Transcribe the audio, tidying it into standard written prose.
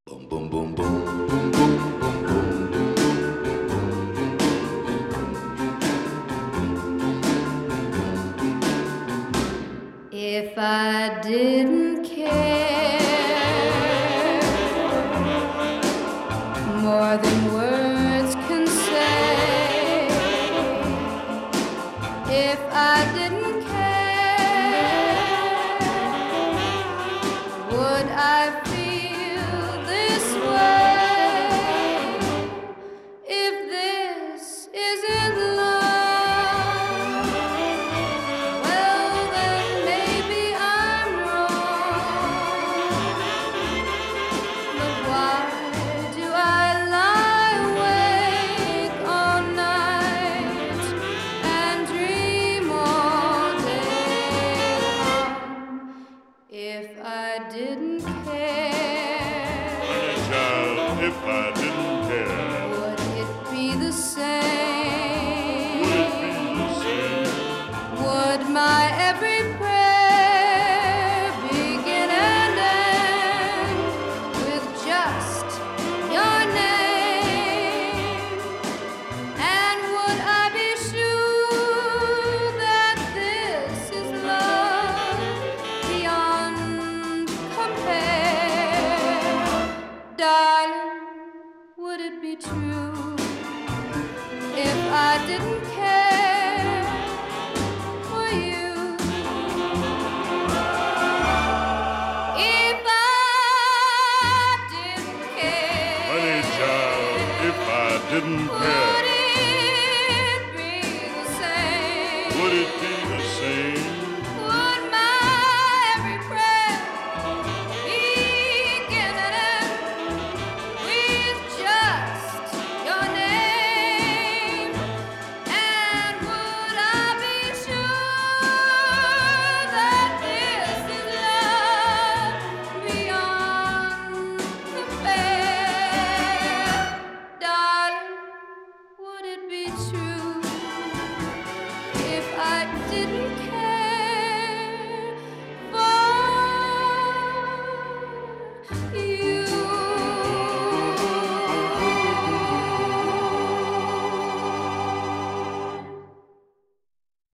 Boom, boom, boom, boom, boom, boom, boom, boom. If I didn't care more than words can say, if I didn't care, would I feel this way? If this isn't love, well then maybe I'm wrong. But why do I lie awake all night and dream all day long? If I didn't care, Honey child, if I didn't care, would it be the same? would it be the same? Would my every prayer begin and end with just your name? And would I be sure that this is love beyond compare? Darling, would it be true if I didn't care for you? If I didn't care, Honey child, if I didn't care, would it be the same? would it be the same? Would my every prayer begin and end with just your name? And would I be sure that this is love beyond compare? Darling, would it be true if I didn't care for you?